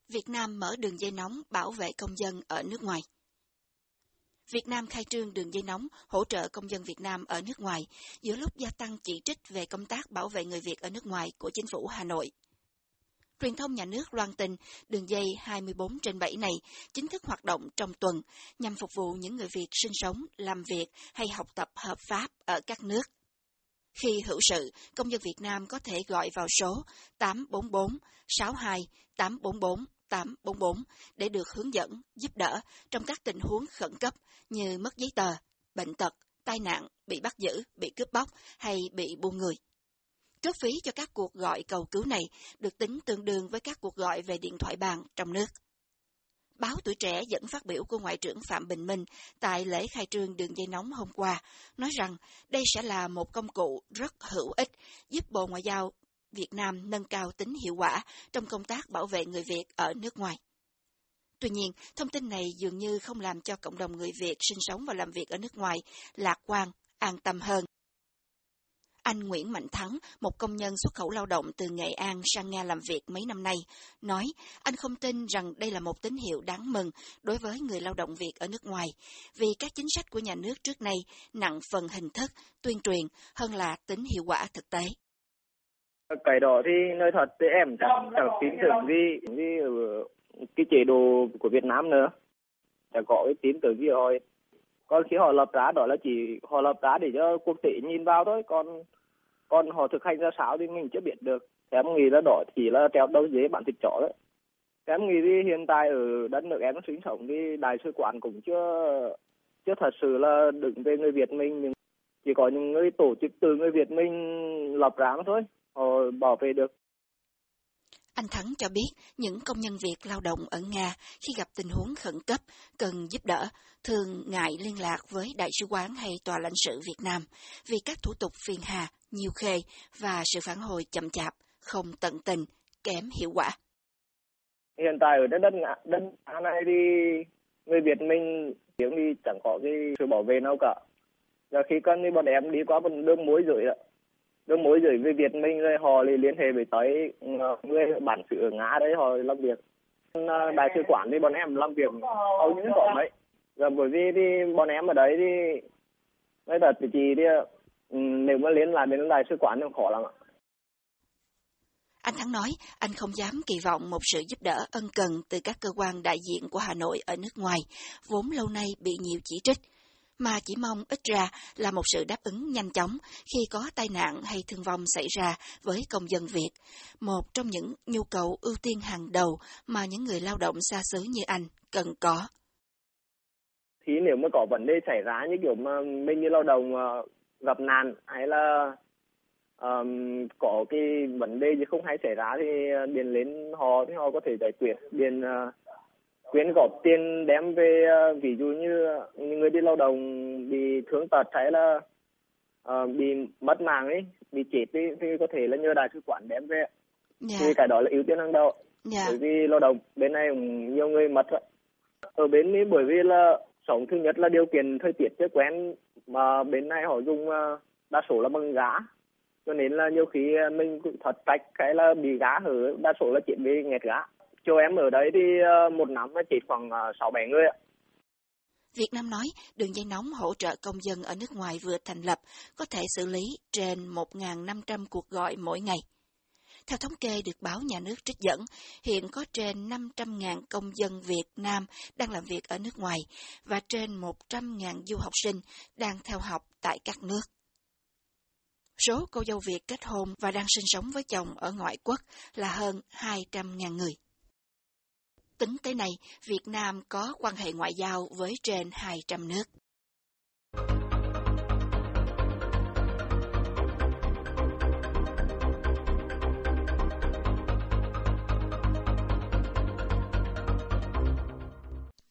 Việt Nam mở đường dây nóng bảo vệ công dân ở nước ngoài. Việt Nam khai trương đường dây nóng hỗ trợ công dân Việt Nam ở nước ngoài giữa lúc gia tăng chỉ trích về công tác bảo vệ người Việt ở nước ngoài của chính phủ Hà Nội. Truyền thông nhà nước loan tin đường dây 24/7 này chính thức hoạt động trong tuần nhằm phục vụ những người Việt sinh sống, làm việc hay học tập hợp pháp ở các nước. Khi hữu sự, công dân Việt Nam có thể gọi vào số 844 62 844 844 để được hướng dẫn, giúp đỡ trong các tình huống khẩn cấp như mất giấy tờ, bệnh tật, tai nạn, bị bắt giữ, bị cướp bóc hay bị buôn người. Cước phí cho các cuộc gọi cầu cứu này được tính tương đương với các cuộc gọi về điện thoại bàn trong nước. Báo Tuổi Trẻ dẫn phát biểu của Ngoại trưởng Phạm Bình Minh tại lễ khai trương đường dây nóng hôm qua, nói rằng đây sẽ là một công cụ rất hữu ích giúp Bộ Ngoại giao Việt Nam nâng cao tính hiệu quả trong công tác bảo vệ người Việt ở nước ngoài. Tuy nhiên, thông tin này dường như không làm cho cộng đồng người Việt sinh sống và làm việc ở nước ngoài lạc quan, an tâm hơn. Anh Nguyễn Mạnh Thắng, một công nhân xuất khẩu lao động từ Nghệ An sang Nga làm việc mấy năm nay, nói anh không tin rằng đây là một tín hiệu đáng mừng đối với người lao động Việt ở nước ngoài, vì các chính sách của nhà nước trước nay nặng phần hình thức, tuyên truyền hơn là tính hiệu quả thực tế. Cái đó thì nói thật thì em chẳng tin tưởng vì cái chế độ của Việt Nam nữa, chẳng có cái tin tưởng gì rồi. Còn khi họ lập ra đó là chỉ họ lập ra để cho quốc tế nhìn vào thôi, còn họ thực hành ra sao thì mình chưa biết được. Em nghĩ là đó chỉ là treo đầu dế bản thịt chó đấy. Em nghĩ thì hiện tại ở đất nước em sinh sống thì đại sứ quán cũng chưa thật sự là đứng về người Việt mình, nhưng chỉ có những người tổ chức từ người Việt mình lập ra thôi, họ bảo vệ được. Anh Thắng cho biết những công nhân Việt lao động ở Nga khi gặp tình huống khẩn cấp cần giúp đỡ thường ngại liên lạc với đại sứ quán hay tòa lãnh sự Việt Nam vì các thủ tục phiền hà, nhiều khê và sự phản hồi chậm chạp, không tận tình, kém hiệu quả. Hiện tại ở đất Nga này thì người Việt mình tiếng đi chẳng có cái sự bảo vệ nào cả. Và khi cần thì bọn em đi qua một đường mối giới với Việt Minh rồi họ liên hệ với tới người bản xứ ở Nga đấy, họ làm việc. Đại sứ quán thì bọn em làm việc hầu như có mấy. Và bởi vì thì bọn em ở đấy thì nói thật thì chỉ đi nếu mà liên lạc đến đại sứ quán thì khó lắm ạ. Anh Thắng nói anh không dám kỳ vọng một sự giúp đỡ ân cần từ các cơ quan đại diện của Hà Nội ở nước ngoài, vốn lâu nay bị nhiều chỉ trích, mà chỉ mong ít ra là một sự đáp ứng nhanh chóng khi có tai nạn hay thương vong xảy ra với công dân Việt, một trong những nhu cầu ưu tiên hàng đầu mà những người lao động xa xứ như anh cần có. Thì nếu mà có vấn đề xảy ra như kiểu mà mình như lao động gặp nạn hay là có cái vấn đề gì không hay xảy ra thì điền lên họ thì họ có thể giải quyết, điền quyên góp tiền đem về, ví dụ như những người đi lao động bị thương tật hay là bị mất mạng ấy, bị chết ấy, thì có thể là nhờ đại sứ quán đem về. Thì cái đó là ưu tiên hàng đầu. Bởi vì lao động bên này cũng nhiều người mất ở bên ấy, bởi vì là sống thứ nhất là điều kiện thời tiết chưa quen, mà bên này họ dùng đa số là bằng gá, cho nên là nhiều khi mình cũng thật tách cái là bị gá hở, đa số là chết vì nghẹt gá. Chỗ em ở đấy thì một năm chết khoảng 6-7 người ạ. Việt Nam nói đường dây nóng hỗ trợ công dân ở nước ngoài vừa thành lập có thể xử lý trên 1.500 cuộc gọi mỗi ngày. Theo thống kê được báo nhà nước trích dẫn, hiện có trên 500.000 công dân Việt Nam đang làm việc ở nước ngoài và trên 100.000 du học sinh đang theo học tại các nước. Số cô dâu Việt kết hôn và đang sinh sống với chồng ở ngoại quốc là hơn 200.000 người. Tính tới nay, Việt Nam có quan hệ ngoại giao với trên 200 nước.